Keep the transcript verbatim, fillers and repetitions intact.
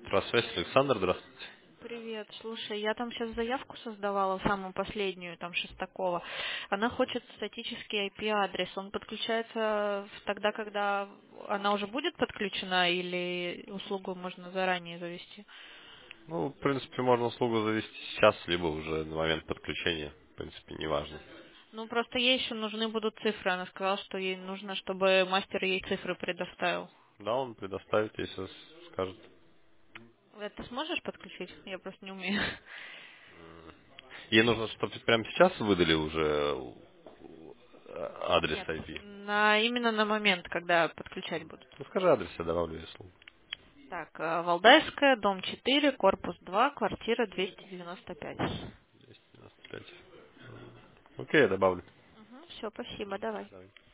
Здравствуйте, Александр, здравствуйте. Привет, слушай, я там сейчас заявку создавала, самую последнюю, там Шестакова. Она хочет статический ай пи-адрес. Он подключается в- тогда, когда она уже будет подключена, или услугу можно заранее завести? Ну, в принципе, можно услугу завести сейчас, либо уже на момент подключения. В принципе, неважно. Ну, просто ей еще нужны будут цифры. Она сказала, что ей нужно, чтобы мастер ей цифры предоставил. Да, он предоставит, если с- скажет. Э, Ты сможешь подключить? Я просто не умею. Ей нужно, чтобы прямо сейчас выдали уже э, адрес Нет, ай пи. на, именно на момент, когда подключать будут. Ну, скажи адрес, я добавлю ей услугу. Так, э, Валдайская, дом четыре, корпус два, квартира двести девяносто пять. двести девяносто пять. Окей, я добавлю. Все, спасибо, давай. Давай.